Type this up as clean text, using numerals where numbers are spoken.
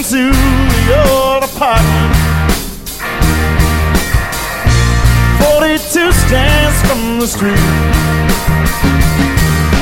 into your apartment. 42 stands from the street.